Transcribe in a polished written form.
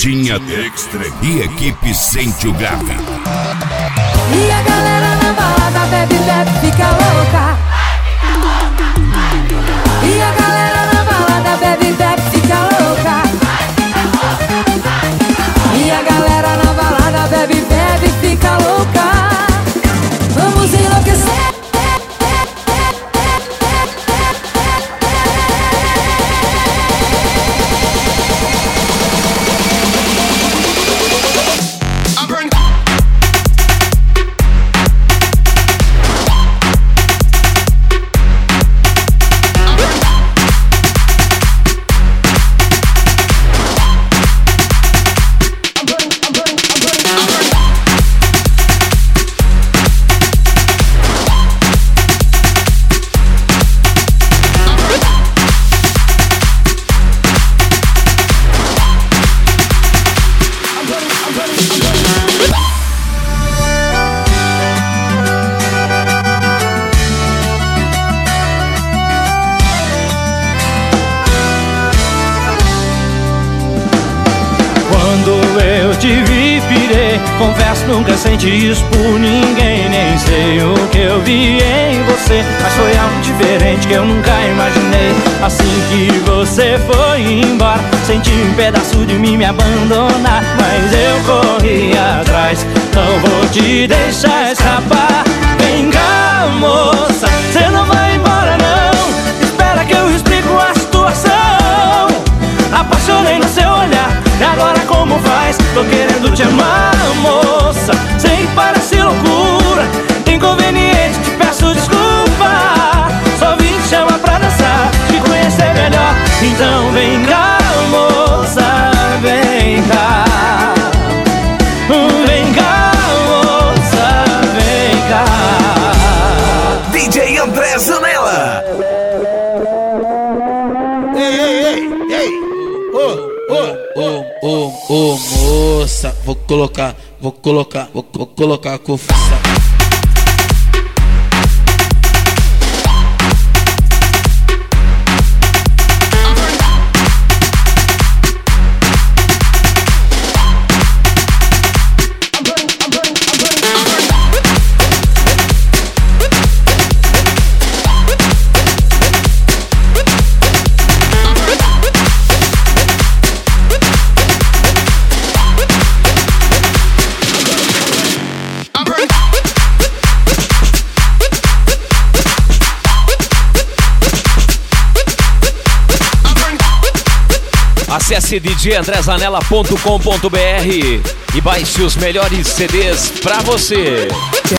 Tinha Extra e equipe Sente o Grave. E a galera na balada bebe, bebe, fica louca. E a galera na balada bebe, bebe, fica louca. E a galera na balada bebe, bebe, fica louca. Vamos enlouquecer. Te vi, pirei, confesso, nunca senti isso por ninguém. Nem sei o que eu vi em você, mas foi algo diferente que eu nunca imaginei. Assim que você foi embora, senti um pedaço de mim me abandonar. Mas eu corri atrás, não vou te deixar escapar. Vem cá, moça, você não vai embora não. Espera que eu explico a situação. Apaixonei no seu olhar, e agora como faz? Tô querendo te amar, moça. Sei que parece loucura, inconveniente, te peço desculpa. Só vim te chamar pra dançar, te conhecer melhor. Então vem cá, moça, vem cá. Vem cá, moça, vem cá. DJ André Zanella. Ô moça, vou colocar com força. Acesse djandrezanella.com.br e baixe os melhores CDs pra você.